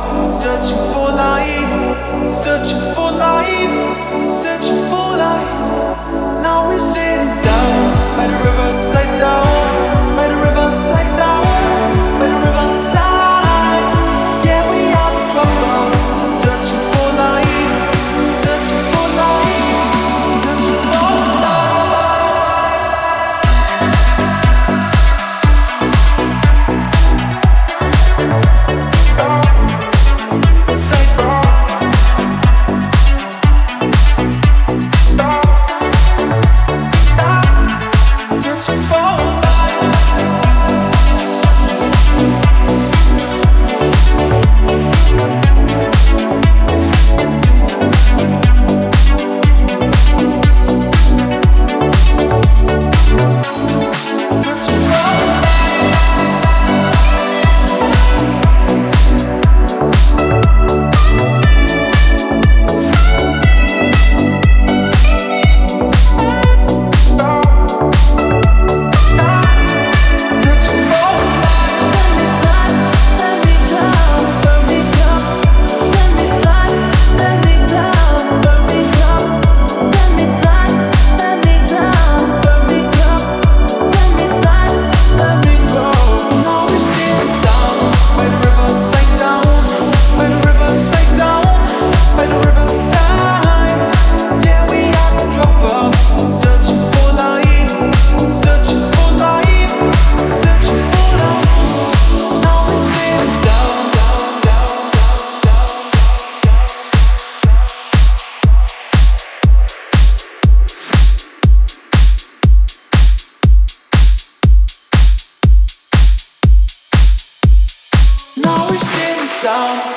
searching for life, searching for life, searching for life. Now we're sitting down by the riverside, down by the riverside, down by the riverside. Yeah, we are the dropouts, searching for life, searching for life, searching for life. Now we're sitting down